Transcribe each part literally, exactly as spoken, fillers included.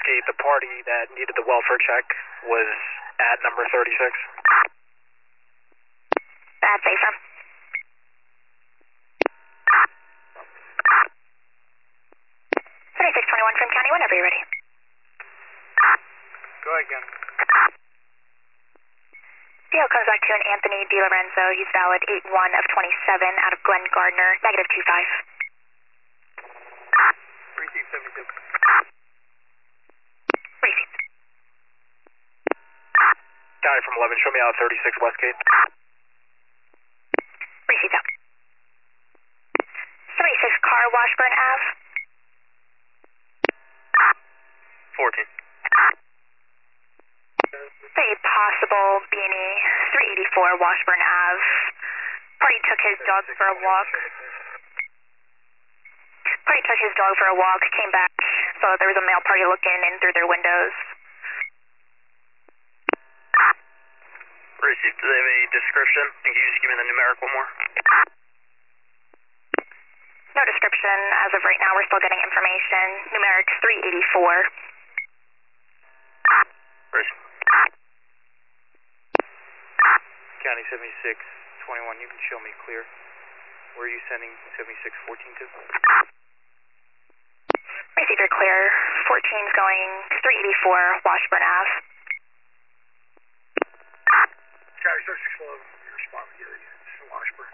Westgate, the party that needed the welfare check was at number thirty-six. That's affirm. thirty-six twenty-one from County, whenever you're ready. Go ahead again. D L comes back to an Anthony DiLorenzo. He's valid eight one of twenty-seven out of Glen Gardner, negative two five. Receive seventy-six. Receive. County from eleven, show me out thirty-six Westgate. Receive out. thirty-six car, Washburn Ave. fourteen. A possible B and E, three eighty-four Washburn Ave. Party took his dog for a walk. Party took his dog for a walk, came back, saw that there was a male party looking in through their windows. Received. Do they have a description? Can you just give me the numeric one more? No description as of right now. We're still getting information. Numeric three eighty-four. Received. County seventy-six twenty-one, you can show me clear. Where are you sending seventy-six fourteen to? Receive, you're clear. fourteen's going three eighty-four Washburn Ave. County thirty-six eleven, you respond to the other units from Washburn.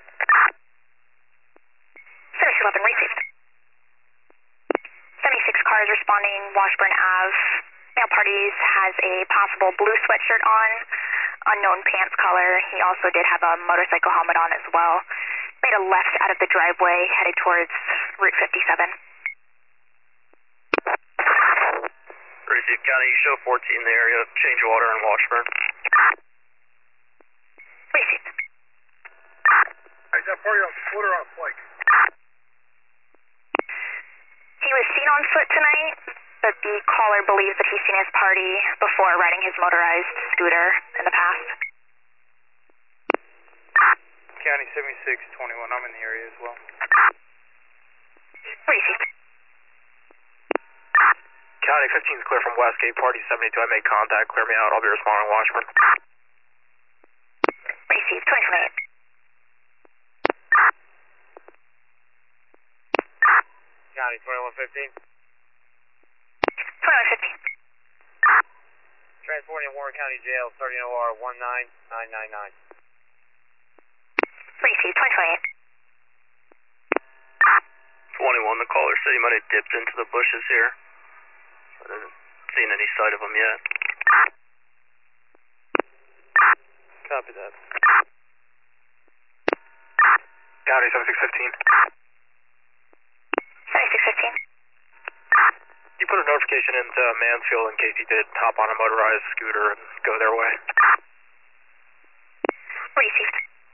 thirty-six eleven, received. seventy-six cars responding Washburn Ave. Male parties has a possible blue sweatshirt on, unknown pants color. He also did have a motorcycle helmet on as well. Made a left out of the driveway, headed towards Route fifty-seven. Received. County, you show fourteen in the area, change water in Washburn. Received. Is that party on foot or on bike? He was seen on foot tonight, but the caller believes that he's seen his party before riding his motorized scooter in the past. County seventy-six twenty-one, I'm in the area as well. Received. County fifteen is clear from Westgate, party seventy-two, I made contact, clear me out, I'll be responding to Washburn. Received, twenty twenty-eight. County twenty-one fifteen. twenty-one fifteen. Transporting Warren County Jail, starting O R one nine nine nine nine. Received, twenty twenty-eight. twenty-one, the caller said he might have dipped into the bushes here. I haven't seen any sight of him yet. Copy that. County seventy-six fifteen. seventy-six fifteen. You put a notification into Mansfield in case he did hop on a motorized scooter and go their way. Received.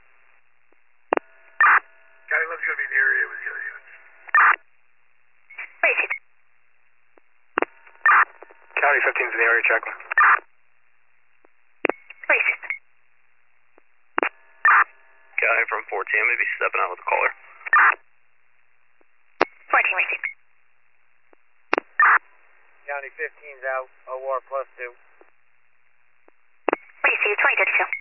County loves going to be in the area with the other units. Received. County fifteen's in the area, check. Received. County from fourteen, I'm going to be stepping out with the caller. fourteen received. County fifteen's out, O R plus two. Received, twenty thirty-two.